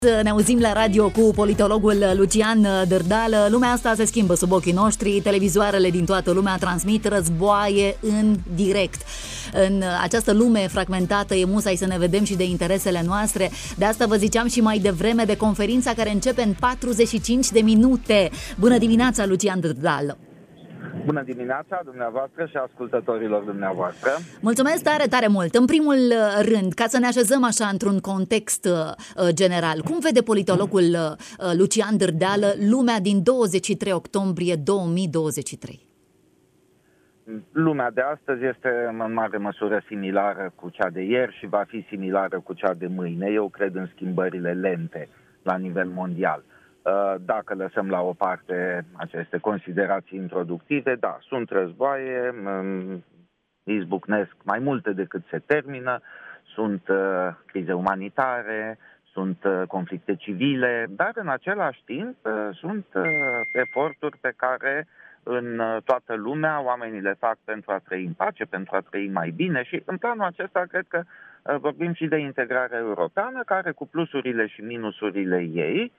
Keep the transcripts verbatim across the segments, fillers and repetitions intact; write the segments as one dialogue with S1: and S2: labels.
S1: Ne auzim la radio cu politologul Lucian Dârdală. Lumea asta se schimbă sub ochii noștri. Televizoarele din toată lumea transmit războaie în direct. În această lume fragmentată e musai să ne vedem și de interesele noastre. De asta vă ziceam și mai devreme de conferința care începe în patruzeci și cinci de minute. Bună dimineața, Lucian Dârdală!
S2: Bună dimineața dumneavoastră și ascultătorilor dumneavoastră.
S1: Mulțumesc tare, tare mult. În primul rând, ca să ne așezăm așa într-un context uh, general, cum vede politologul uh, Lucian Dârdală lumea din douăzeci și trei octombrie două mii douăzeci și trei?
S2: Lumea de astăzi este în mare măsură similară cu cea de ieri și va fi similară cu cea de mâine. Eu cred în schimbările lente la nivel mondial. Dacă lăsăm la o parte aceste considerații introductive, da, sunt războaie, izbucnesc mai multe decât se termină, sunt crize umanitare, sunt conflicte civile, dar în același timp sunt eforturi pe care în toată lumea oamenii le fac pentru a trăi în pace, pentru a trăi mai bine și în planul acesta cred că vorbim și de integrarea europeană, care cu plusurile și minusurile ei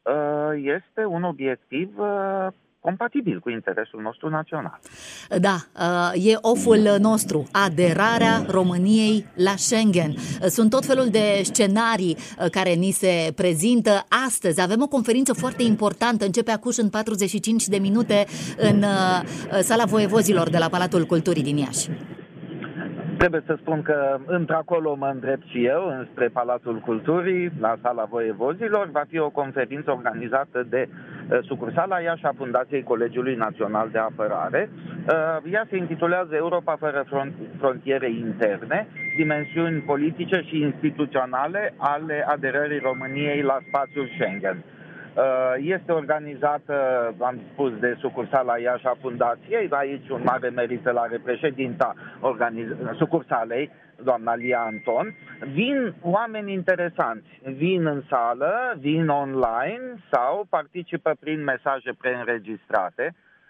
S2: este un obiectiv compatibil cu interesul nostru național.
S1: Da, e oful nostru, aderarea României la Schengen. Sunt tot felul de scenarii care ni se prezintă astăzi. Avem o conferință foarte importantă, începe acuși în patruzeci și cinci de minute în Sala Voievozilor de la Palatul Culturii din Iași.
S2: Trebuie să spun că într-acolo mă îndrept și eu, înspre Palatul Culturii, la Sala Voievozilor. Va fi o conferință organizată de uh, sucursala Iași a Fundației Colegiului Național de Apărare. Uh, ea se intitulează Europa fără front- frontiere interne, dimensiuni politice și instituționale ale aderării României la spațiul Schengen. Este organizată, am spus, de sucursala Iași a Fundației. Aici un mare merită la președinta organiz- sucursalei, doamna Lia Anton. Vin oameni interesanți, vin în sală, vin online sau participă prin mesaje preînregistrate.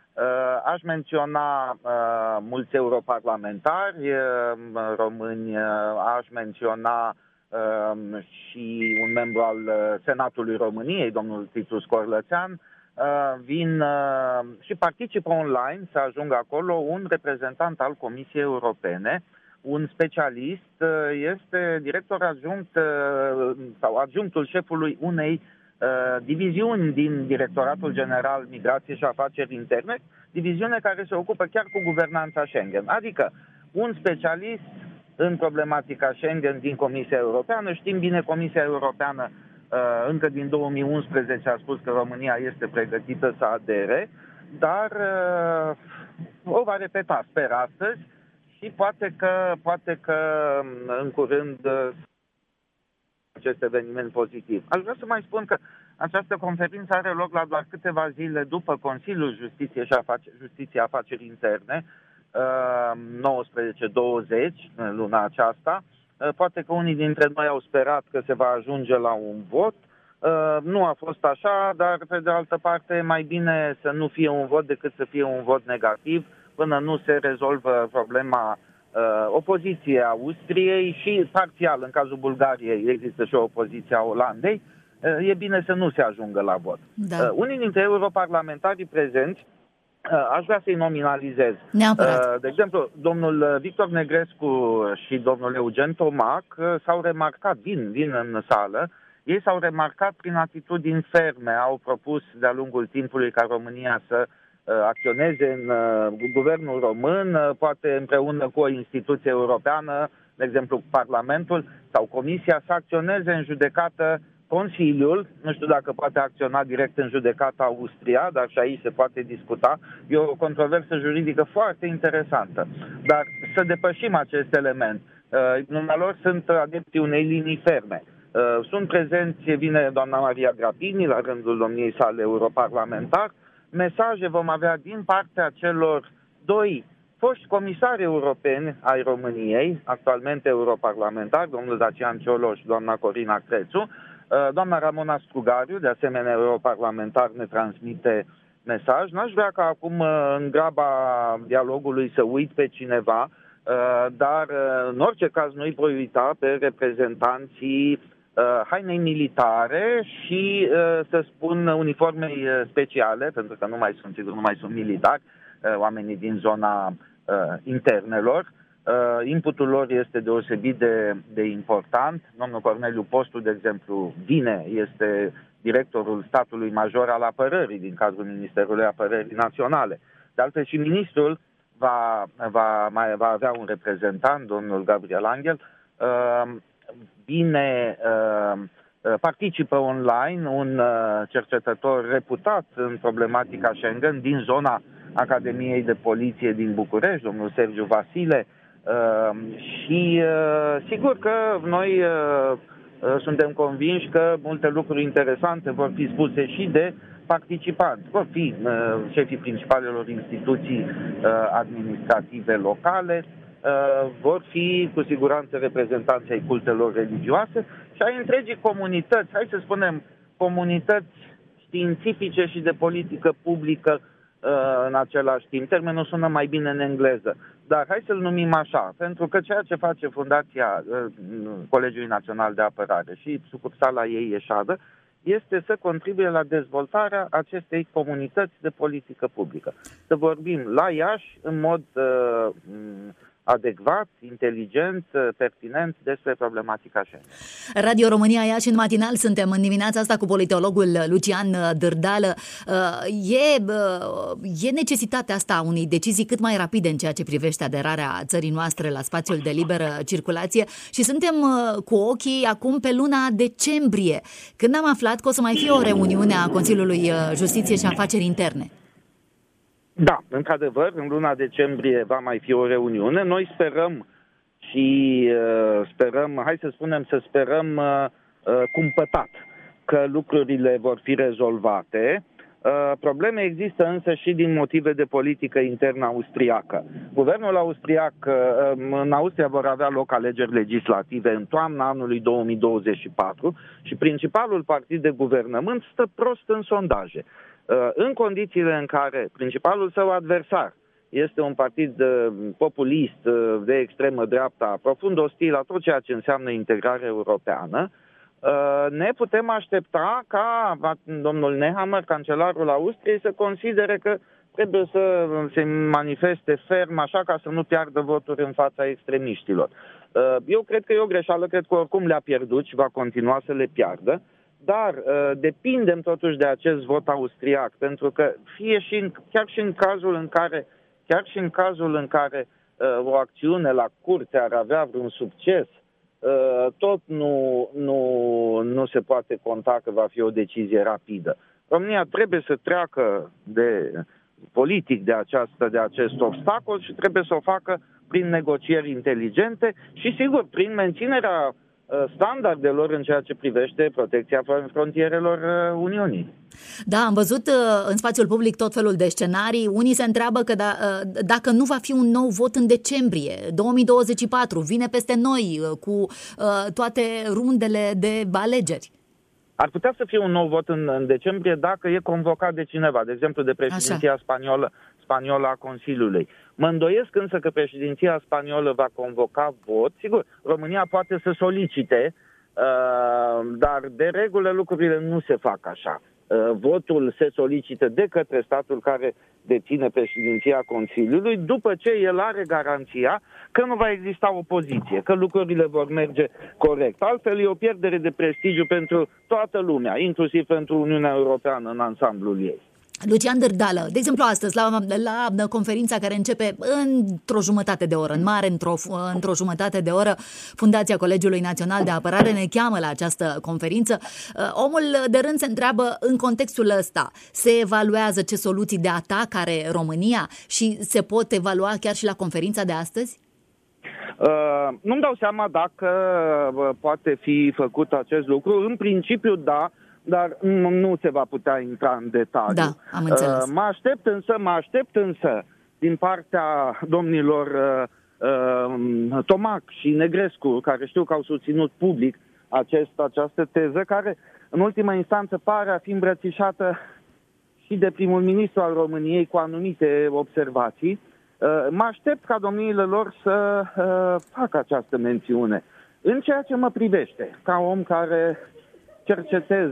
S2: Aș menționa mulți europarlamentari români, aș menționa Uh, și un membru al uh, Senatului României, domnul Titus Corlățean, uh, vin uh, și participă online să ajungă acolo un reprezentant al Comisiei Europene, un specialist, uh, este director adjunct uh, sau adjunctul șefului unei uh, diviziuni din Directoratul General Migrație și Afaceri Interne, diviziune care se ocupă chiar cu guvernanța Schengen, adică un specialist în problematica Schengen din Comisia Europeană. Știm bine, Comisia Europeană încă din două mii unsprezece a spus că România este pregătită să adere, dar o va repeta, sper, astăzi și poate că, poate că în curând acest eveniment pozitiv. Aș vrea să mai spun că această conferință are loc la doar câteva zile după Consiliul Justiție și Afaceri, Justiție Afaceri Interne, nouăsprezece douăzeci, în luna aceasta. Poate că unii dintre noi au sperat că se va ajunge la un vot. Nu a fost așa, dar pe de altă parte e mai bine să nu fie un vot decât să fie un vot negativ până nu se rezolvă problema opoziției Austriei și parțial, în cazul Bulgariei, există și o opoziție a Olandei. E bine să nu se ajungă la vot. Da. Unii dintre europarlamentarii prezenți, aș vrea să-i nominalizez.
S1: Neapărat.
S2: De exemplu, domnul Victor Negrescu și domnul Eugen Tomac s-au remarcat, vin, vin în sală, ei s-au remarcat prin atitudini ferme, au propus de-a lungul timpului ca România să acționeze în guvernul român, poate împreună cu o instituție europeană, de exemplu Parlamentul sau Comisia, să acționeze în judecată Consiliul. Nu știu dacă poate acționa direct în judecata Austria, dar și aici se poate discuta. E o controversă juridică foarte interesantă. Dar să depășim acest element. Dumnealor sunt adepții unei linii ferme. Sunt prezenți, vine doamna Maria Grapini, la rândul domniei sale europarlamentar. Mesaje vom avea din partea celor doi foști comisari europeni ai României, actualmente europarlamentari, domnul Dacian Cioloș și doamna Corina Crețu. Doamna Ramona Strugariu, de asemenea europarlamentar, ne transmite mesaj. N-aș vrea ca acum, în graba dialogului, să uit pe cineva, dar în orice caz nu-i voi uita pe reprezentanții hainei militare și, să spun, uniformei speciale, pentru că nu mai sunt, sigur, nu mai sunt militari, oamenii din zona internelor. Inputul lor este deosebit de, de important. Domnul Corneliu Postu, de exemplu, vine, este directorul statului major al apărării din cadrul Ministerului Apărării Naționale. De altfel și ministrul va, va, mai, va avea un reprezentant, domnul Gabriel Angel. Vine, participă online un cercetător reputat în problematica Schengen din zona Academiei de Poliție din București, domnul Sergiu Vasile. Și sigur că noi suntem convinși că multe lucruri interesante vor fi spuse și de participanți. Vor fi șefii principalelor instituții administrative locale, vor fi cu siguranță reprezentanții ai cultelor religioase și ai întregii comunități, hai să spunem, comunități științifice și de politică publică în același timp. Termenul sună mai bine în engleză, dar hai să-l numim așa, pentru că ceea ce face Fundația Colegiului Național de Apărare și sucursala ei Eșadă este să contribuie la dezvoltarea acestei comunități de politică publică. Să vorbim la Iași în mod uh, adecvat, inteligent, pertinent despre problematica Schengen.
S1: Radio România Iași în matinal, suntem în dimineața asta cu politologul Lucian Dârdală. E, e necesitatea asta unei decizii cât mai rapide în ceea ce privește aderarea țării noastre la spațiul de liberă circulație și suntem cu ochii acum pe luna decembrie, când am aflat că o să mai fie o reuniune a Consiliului Justiție și Afaceri Interne.
S2: Da, într-adevăr, în luna decembrie va mai fi o reuniune. Noi sperăm și uh, sperăm, hai să spunem, să sperăm uh, uh, cumpătat că lucrurile vor fi rezolvate. Uh, probleme există însă și din motive de politică internă austriacă. Guvernul austriac, uh, în Austria vor avea loc alegeri legislative în toamna anului două mii douăzeci și patru și principalul partid de guvernământ stă prost în sondaje. În condițiile în care principalul său adversar este un partid populist de extremă dreapta, profund ostil la tot ceea ce înseamnă integrare europeană, ne putem aștepta ca domnul Nehammer, cancelarul Austriei, să considere că trebuie să se manifeste ferm așa ca să nu piardă voturi în fața extremiștilor. Eu cred că e o greșeală, cred că oricum le-a pierdut și va continua să le piardă. Dar uh, depindem totuși de acest vot austriac, pentru că fie și în, chiar și în cazul în care, chiar și în cazul în care uh, o acțiune la curte ar avea vreun succes, uh, tot nu, nu, nu se poate conta că va fi o decizie rapidă. România trebuie să treacă de politic de, această, de acest obstacol și trebuie să o facă prin negocieri inteligente și, sigur, prin menținerea standardelor în ceea ce privește protecția frontierelor Uniunii.
S1: Da, am văzut în spațiul public tot felul de scenarii. Unii se întreabă că da, dacă nu va fi un nou vot în decembrie două mii douăzeci și patru, vine peste noi cu toate rundele de alegeri.
S2: Ar putea să fie un nou vot în, în decembrie dacă e convocat de cineva, de exemplu de președinția spaniolă, spaniolă a Consiliului. Mă îndoiesc însă că președinția spaniolă va convoca vot. Sigur, România poate să solicite, uh, dar de regulă lucrurile nu se fac așa. Uh, votul se solicită de către statul care deține președinția Consiliului, după ce el are garanția că nu va exista opoziție, că lucrurile vor merge corect. Altfel e o pierdere de prestigiu pentru toată lumea, inclusiv pentru Uniunea Europeană în ansamblul ei.
S1: Lucian Dârdală, de exemplu astăzi, la, la conferința care începe într-o jumătate de oră, în mare, într-o, într-o jumătate de oră, Fundația Colegiului Național de Apărare ne cheamă la această conferință. Omul de rând se întreabă în contextul ăsta, se evaluează ce soluții de atac are România și se pot evalua chiar și la conferința de astăzi?
S2: Uh, nu-mi dau seama dacă uh, poate fi făcut acest lucru. În principiu, da, dar nu se va putea intra în detaliu.
S1: Da, am înțeles.
S2: Uh, mă aștept însă, mă aștept însă din partea domnilor uh, uh, Tomac și Negrescu, care știu că au susținut public acest, această teză, care în ultima instanță pare a fi îmbrățișată și de primul ministru al României cu anumite observații. Uh, mă aștept ca domniile lor să uh, facă această mențiune. În ceea ce mă privește, ca om care cercetez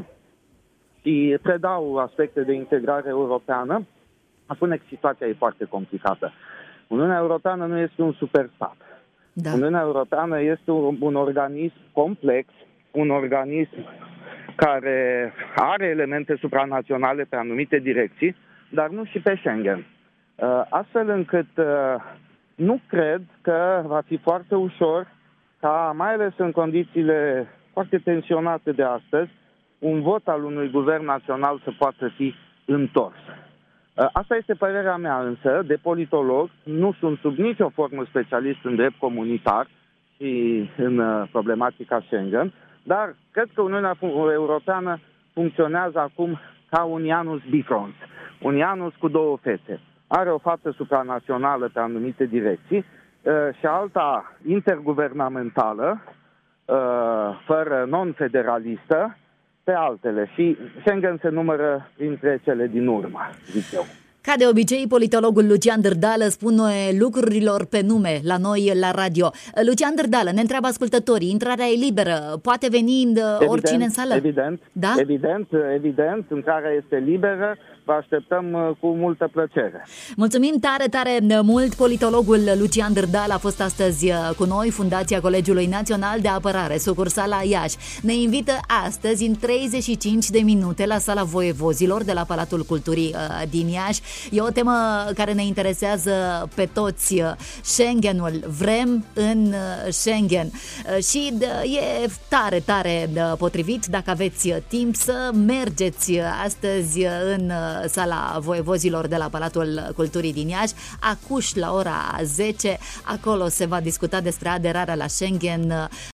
S2: și predau aspecte de integrare europeană, spune că situația e foarte complicată. Uniunea Europeană nu este un superstat. Da. Uniunea Europeană este un, un organism complex, un organism care are elemente supranaționale pe anumite direcții, dar nu și pe Schengen. Astfel încât nu cred că va fi foarte ușor ca, mai ales în condițiile foarte tensionate de astăzi, un vot al unui guvern național să poată fi întors. Asta este părerea mea, însă, de politolog. Nu sunt sub nicio formă specialist în drept comunitar și în problematica Schengen, dar cred că Uniunea Europeană funcționează acum ca un Janus bifrons, un Janus cu două fețe. Are o față supranațională pe anumite direcții și alta interguvernamentală, fără non-federalistă, pe altele. Și Schengen se numără printre cele din urmă, zic eu.
S1: Ca de obicei, politologul Lucian Dârdală spune lucrurilor pe nume la noi la radio. Lucian Dârdală, ne întreabă ascultătorii, intrarea e liberă, poate veni evident, oricine în sală?
S2: Evident, da? evident, evident, intrarea este liberă, vă așteptăm cu multă plăcere.
S1: Mulțumim tare, tare mult. Politologul Lucian Dârdală a fost astăzi cu noi, Fundația Colegiului Național de Apărare, sucursala Iași. Ne invită astăzi în treizeci și cinci de minute la Sala Voievozilor de la Palatul Culturii din Iași. E o temă care ne interesează pe toți, Schengenul. Vrem în Schengen și e tare, tare potrivit, dacă aveți timp, să mergeți astăzi în Sala Voievozilor de la Palatul Culturii din Iași, acuși la ora zece. Acolo se va discuta despre aderarea la Schengen